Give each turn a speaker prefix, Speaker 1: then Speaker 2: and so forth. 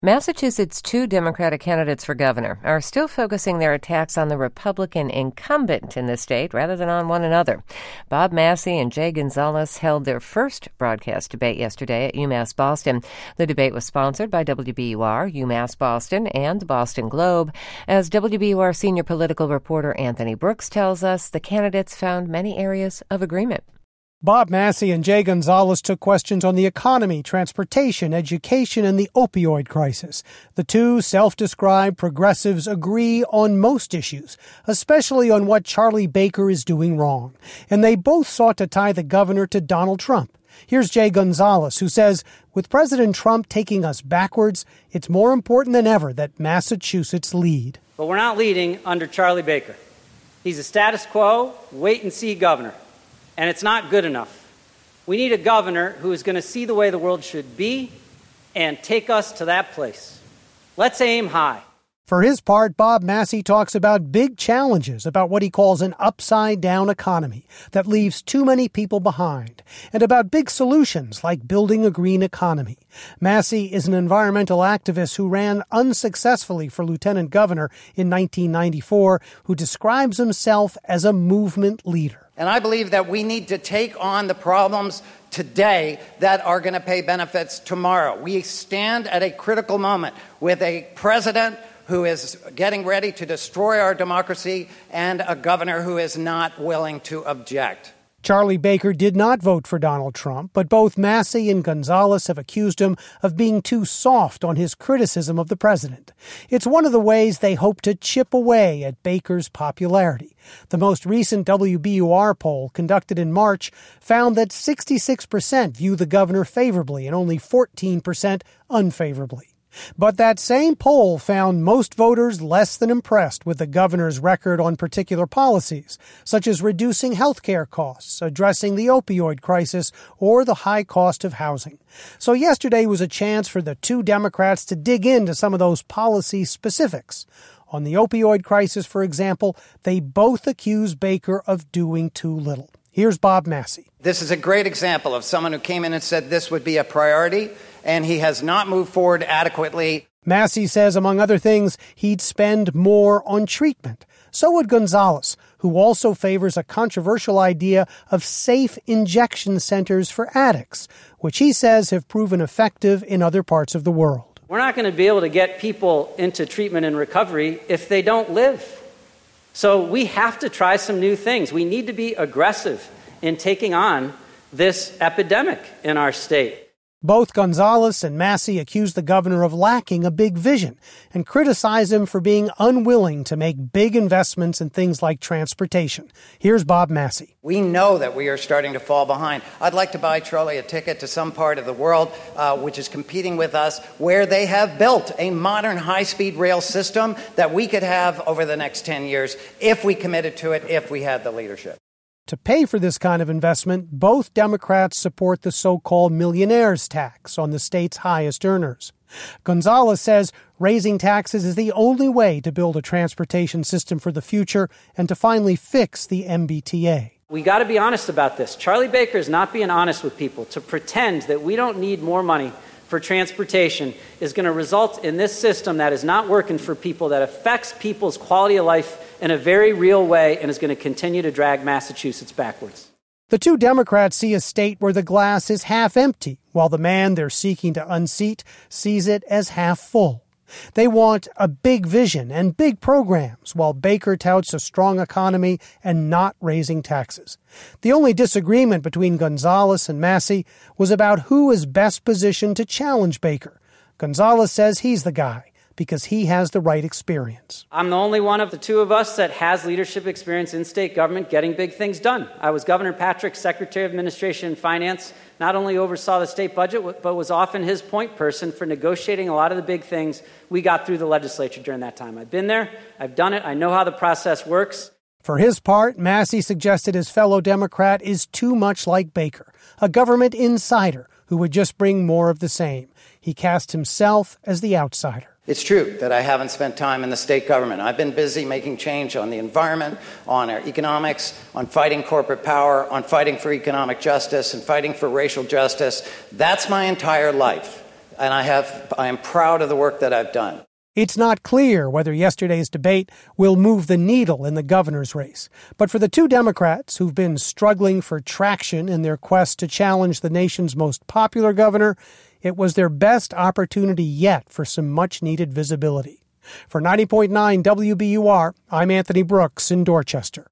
Speaker 1: Massachusetts' two Democratic candidates for governor are still focusing their attacks on the Republican incumbent in the state rather than on one another. Bob Massey and Jay Gonzalez held their first broadcast debate yesterday at UMass Boston. The debate was sponsored by WBUR, UMass Boston, and the Boston Globe. As WBUR senior political reporter Anthony Brooks tells us, the candidates found many areas of agreement.
Speaker 2: Bob Massey and Jay Gonzalez took questions on the economy, transportation, education, and the opioid crisis. The two self-described progressives agree on most issues, especially on what Charlie Baker is doing wrong. And they both sought to tie the governor to Donald Trump. Here's Jay Gonzalez, who says, with President Trump taking us backwards, it's more important than ever that Massachusetts lead.
Speaker 3: But we're not leading under Charlie Baker. He's a status quo, wait-and-see governor. And it's not good enough. We need a governor who is going to see the way the world should be and take us to that place. Let's aim high.
Speaker 2: For his part, Bob Massey talks about big challenges about what he calls an upside-down economy that leaves too many people behind, and about big solutions like building a green economy. Massey is an environmental activist who ran unsuccessfully for lieutenant governor in 1994, who describes himself as a movement leader.
Speaker 4: And I believe that we need to take on the problems today that are going to pay benefits tomorrow. We stand at a critical moment with a president who is getting ready to destroy our democracy and a governor who is not willing to object.
Speaker 2: Charlie Baker did not vote for Donald Trump, but both Massey and Gonzalez have accused him of being too soft on his criticism of the president. It's one of the ways they hope to chip away at Baker's popularity. The most recent WBUR poll, conducted in March, found that 66% view the governor favorably and only 14% unfavorably. But that same poll found most voters less than impressed with the governor's record on particular policies, such as reducing health care costs, addressing the opioid crisis, or the high cost of housing. So yesterday was a chance for the two Democrats to dig into some of those policy specifics. On the opioid crisis, for example, they both accuse Baker of doing too little. Here's Bob Massey.
Speaker 4: This is a great example of someone who came in and said this would be a priority, and he has not moved forward adequately.
Speaker 2: Massey says, among other things, he'd spend more on treatment. So would Gonzalez, who also favors a controversial idea of safe injection centers for addicts, which he says have proven effective in other parts of the world.
Speaker 3: We're not going to be able to get people into treatment and recovery if they don't live. So we have to try some new things. We need to be aggressive in taking on this epidemic in our state.
Speaker 2: Both Gonzalez and Massey accuse the governor of lacking a big vision and criticize him for being unwilling to make big investments in things like transportation. Here's Bob Massey.
Speaker 4: We know that we are starting to fall behind. I'd like to buy Charlie a ticket to some part of the world which is competing with us, where they have built a modern high-speed rail system that we could have over the next 10 years if we committed to it, if we had the leadership.
Speaker 2: To pay for this kind of investment, both Democrats support the so-called millionaire's tax on the state's highest earners. Gonzalez says raising taxes is the only way to build a transportation system for the future and to finally fix the MBTA.
Speaker 3: We got to be honest about this. Charlie Baker is not being honest with people. To pretend that we don't need more money for transportation is going to result in this system that is not working for people, that affects people's quality of life in a very real way, and is going to continue to drag Massachusetts backwards.
Speaker 2: The two Democrats see a state where the glass is half empty, while the man they're seeking to unseat sees it as half full. They want a big vision and big programs, while Baker touts a strong economy and not raising taxes. The only disagreement between Gonzalez and Massey was about who is best positioned to challenge Baker. Gonzalez says he's the guy, because he has the right experience.
Speaker 3: I'm the only one of the two of us that has leadership experience in state government getting big things done. I was Governor Patrick's Secretary of Administration and Finance, not only oversaw the state budget, but was often his point person for negotiating a lot of the big things we got through the legislature during that time. I've been there, I've done it, I know how the process works.
Speaker 2: For his part, Massey suggested his fellow Democrat is too much like Baker, a government insider who would just bring more of the same. He cast himself as the outsider.
Speaker 4: It's true that I haven't spent time in the state government. I've been busy making change on the environment, on our economics, on fighting corporate power, on fighting for economic justice, and fighting for racial justice. That's my entire life. and I am proud of the work that I've done.
Speaker 2: It's not clear whether yesterday's debate will move the needle in the governor's race. But for the two Democrats who've been struggling for traction in their quest to challenge the nation's most popular governor, it was their best opportunity yet for some much-needed visibility. For 90.9 WBUR, I'm Anthony Brooks in Dorchester.